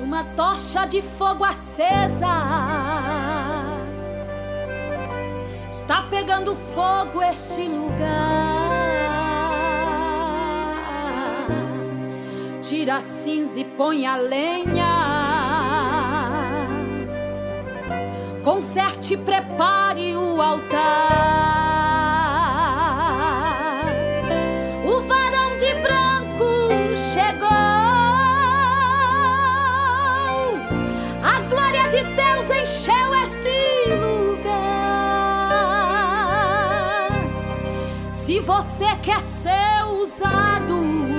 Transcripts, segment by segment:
uma tocha de fogo acesa. Está pegando fogo este lugar. Tira a cinza e põe a lenha. Conserte e prepare o altar. O varão de branco chegou. A glória de Deus encheu este lugar. Se você quer ser usado,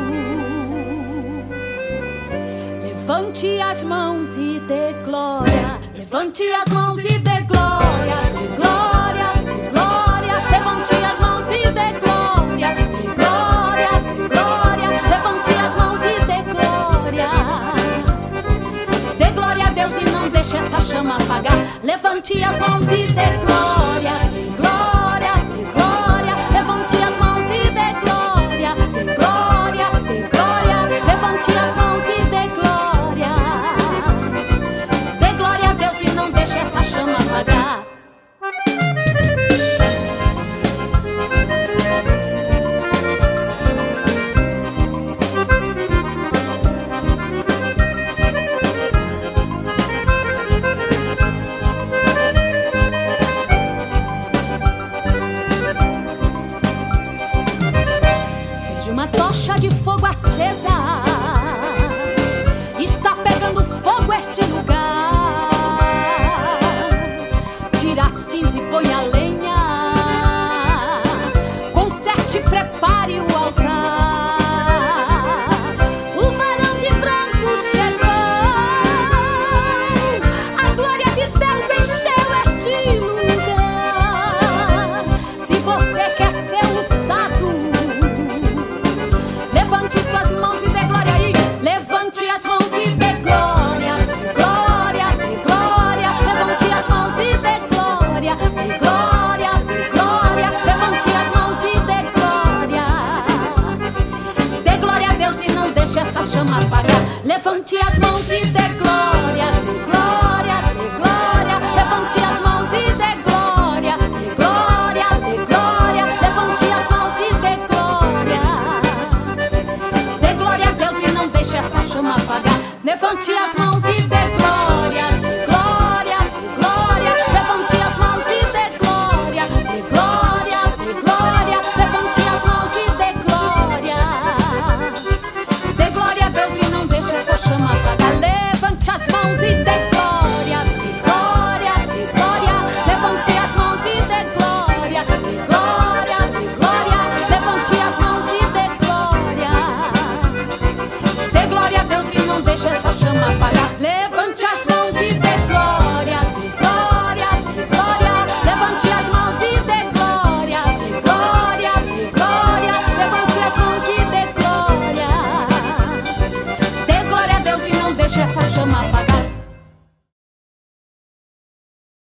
levante as mãos e dê glória. Levante as mãos e dê glória. Dê glória, dê glória. Levante as mãos e dê glória. Dê glória, dê glória. Levante as mãos e dê glória. Dê glória a Deus e não deixe essa chama apagar. Levante as mãos e dê glória.